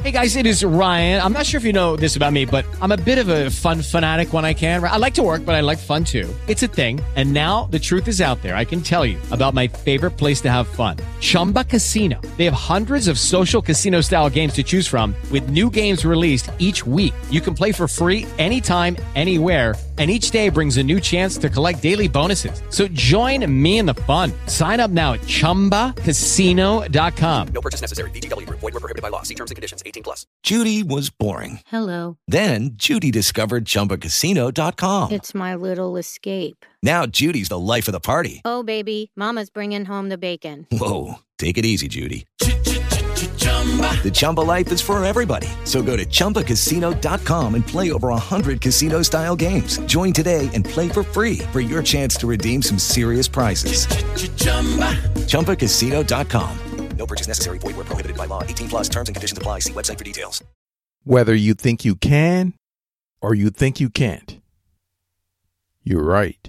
Hey guys, it is Ryan. I'm not sure if you know this about me, but I'm a bit of a fun fanatic when I can. I like to work, but I like fun too. It's a thing. And now the truth is out there. I can tell you about my favorite place to have fun. Chumba Casino. They have hundreds of social casino style games to choose from with new games released each week. You can play for free anytime, anywhere. And each day brings a new chance to collect daily bonuses. So join me in the fun. Sign up now at ChumbaCasino.com. No purchase necessary. VGW Group. Void where prohibited by law. See terms and conditions. 18+. Judy was boring. Hello. Then Judy discovered ChumbaCasino.com. It's my little escape. Now Judy's the life of the party. Oh, baby, mama's bringing home the bacon. Whoa, take it easy, Judy. The Chumba life is for everybody. So go to ChumbaCasino.com and play over 100 casino-style games. Join today and play for free for your chance to redeem some serious prizes. ChumbaCasino.com. No purchase necessary. Void where prohibited by law. 18+. Terms and conditions apply. See website for details. Whether you think you can or you think you can't, you're right.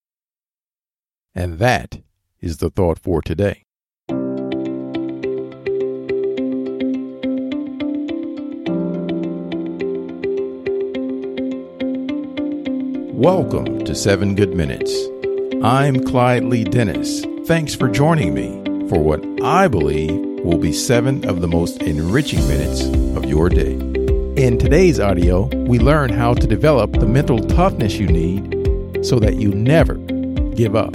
And that is the thought for today. Welcome to 7 Good Minutes. I'm Clyde Lee Dennis. Thanks for joining me for what I believe will be 7 of the most enriching minutes of your day. In today's audio, we learn how to develop the mental toughness you need so that you never give up.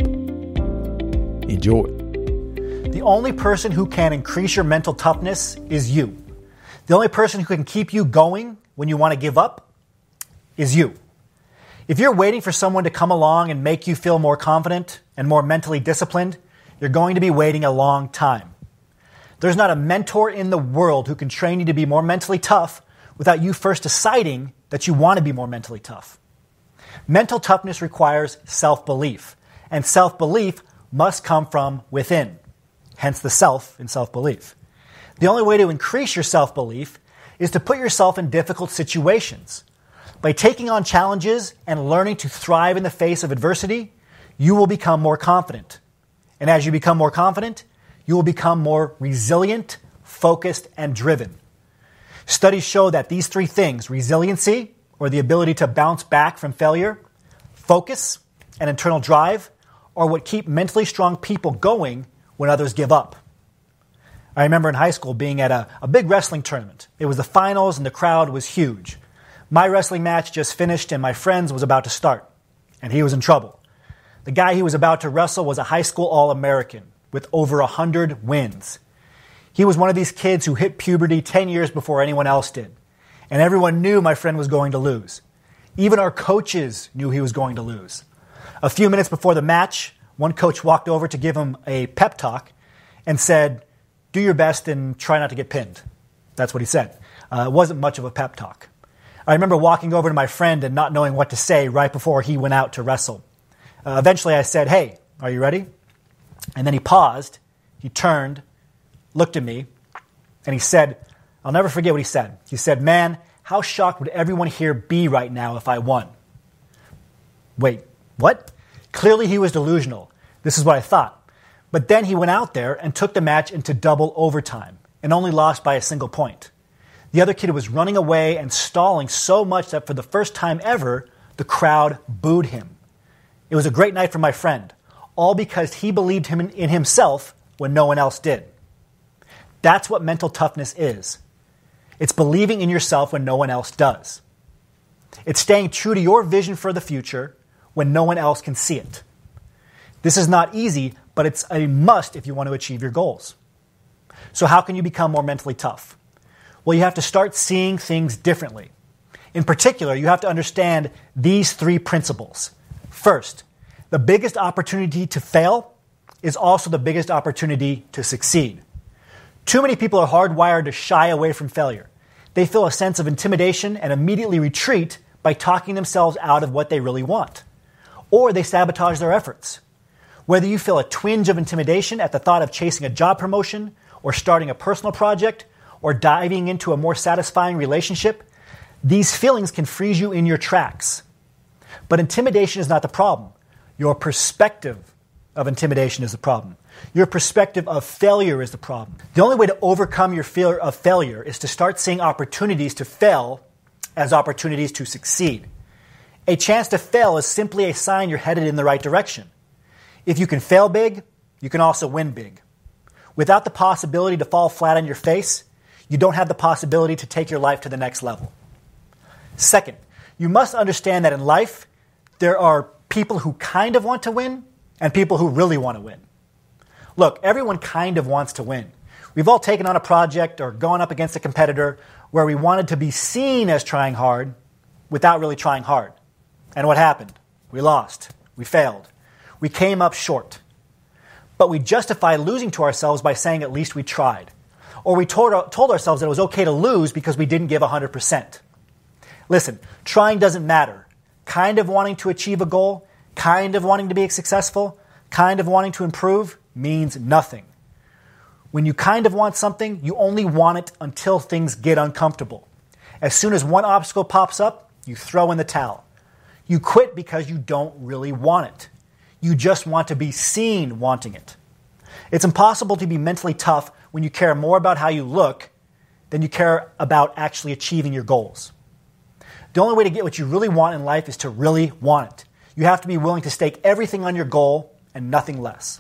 Enjoy. The only person who can increase your mental toughness is you. The only person who can keep you going when you want to give up is you. If you're waiting for someone to come along and make you feel more confident and more mentally disciplined, you're going to be waiting a long time. There's not a mentor in the world who can train you to be more mentally tough without you first deciding that you want to be more mentally tough. Mental toughness requires self-belief, and self-belief must come from within, hence the self in self-belief. The only way to increase your self-belief is to put yourself in difficult situations. By taking on challenges and learning to thrive in the face of adversity, you will become more confident. And as you become more confident, you will become more resilient, focused, and driven. Studies show that these 3 things, resiliency, or the ability to bounce back from failure, focus, and internal drive, are what keep mentally strong people going when others give up. I remember in high school being at a big wrestling tournament. It was the finals and the crowd was huge. My wrestling match just finished and my friend's was about to start, and he was in trouble. The guy he was about to wrestle was a high school All-American with over 100 wins. He was one of these kids who hit puberty 10 years before anyone else did, and everyone knew my friend was going to lose. Even our coaches knew he was going to lose. A few minutes before the match, one coach walked over to give him a pep talk and said, "Do your best and try not to get pinned." That's what he said. It wasn't much of a pep talk. I remember walking over to my friend and not knowing what to say right before he went out to wrestle. Eventually I said, "Hey, are you ready?" And then he paused, he turned, looked at me, and he said, I'll never forget what he said. He said, "Man, how shocked would everyone here be right now if I won?" Wait, what? Clearly he was delusional. This is what I thought. But then he went out there and took the match into double overtime and only lost by a single point. The other kid was running away and stalling so much that for the first time ever, the crowd booed him. It was a great night for my friend, all because he believed in himself when no one else did. That's what mental toughness is. It's believing in yourself when no one else does. It's staying true to your vision for the future when no one else can see it. This is not easy, but it's a must if you want to achieve your goals. So how can you become more mentally tough? Well, you have to start seeing things differently. In particular, you have to understand these 3 principles. First, the biggest opportunity to fail is also the biggest opportunity to succeed. Too many people are hardwired to shy away from failure. They feel a sense of intimidation and immediately retreat by talking themselves out of what they really want. Or they sabotage their efforts. Whether you feel a twinge of intimidation at the thought of chasing a job promotion, or starting a personal project, or diving into a more satisfying relationship, these feelings can freeze you in your tracks. But intimidation is not the problem. Your perspective of intimidation is the problem. Your perspective of failure is the problem. The only way to overcome your fear of failure is to start seeing opportunities to fail as opportunities to succeed. A chance to fail is simply a sign you're headed in the right direction. If you can fail big, you can also win big. Without the possibility to fall flat on your face, you don't have the possibility to take your life to the next level. Second, you must understand that in life, there are people who kind of want to win and people who really want to win. Look, everyone kind of wants to win. We've all taken on a project or gone up against a competitor where we wanted to be seen as trying hard without really trying hard. And what happened? We lost. We failed. We came up short. But we justify losing to ourselves by saying at least we tried. Or we told ourselves that it was okay to lose because we didn't give 100%. Listen, trying doesn't matter. Kind of wanting to achieve a goal, kind of wanting to be successful, kind of wanting to improve means nothing. When you kind of want something, you only want it until things get uncomfortable. As soon as one obstacle pops up, you throw in the towel. You quit because you don't really want it. You just want to be seen wanting it. It's impossible to be mentally tough when you care more about how you look than you care about actually achieving your goals. The only way to get what you really want in life is to really want it. You have to be willing to stake everything on your goal and nothing less.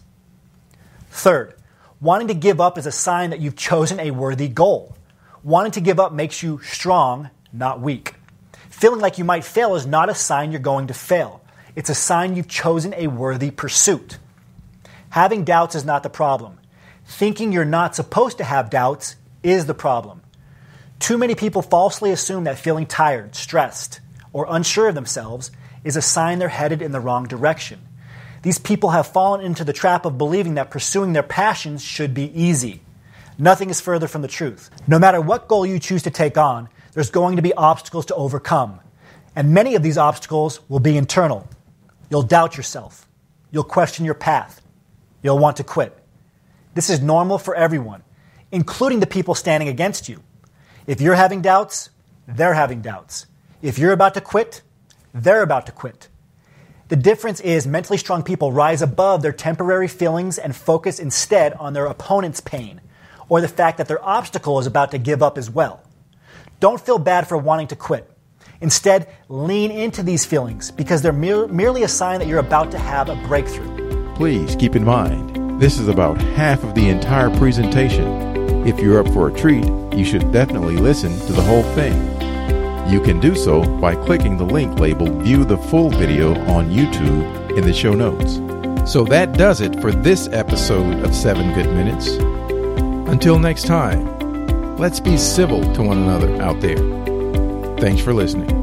Third, wanting to give up is a sign that you've chosen a worthy goal. Wanting to give up makes you strong, not weak. Feeling like you might fail is not a sign you're going to fail. It's a sign you've chosen a worthy pursuit. Having doubts is not the problem. Thinking you're not supposed to have doubts is the problem. Too many people falsely assume that feeling tired, stressed, or unsure of themselves is a sign they're headed in the wrong direction. These people have fallen into the trap of believing that pursuing their passions should be easy. Nothing is further from the truth. No matter what goal you choose to take on, there's going to be obstacles to overcome. And many of these obstacles will be internal. You'll doubt yourself. You'll question your path. You'll want to quit. This is normal for everyone, including the people standing against you. If you're having doubts, they're having doubts. If you're about to quit, they're about to quit. The difference is mentally strong people rise above their temporary feelings and focus instead on their opponent's pain or the fact that their obstacle is about to give up as well. Don't feel bad for wanting to quit. Instead, lean into these feelings because they're merely a sign that you're about to have a breakthrough. Please keep in mind, this is about half of the entire presentation. If you're up for a treat, you should definitely listen to the whole thing. You can do so by clicking the link labeled View the Full Video on YouTube in the show notes. So that does it for this episode of 7 Good Minutes. Until next time, let's be civil to one another out there. Thanks for listening.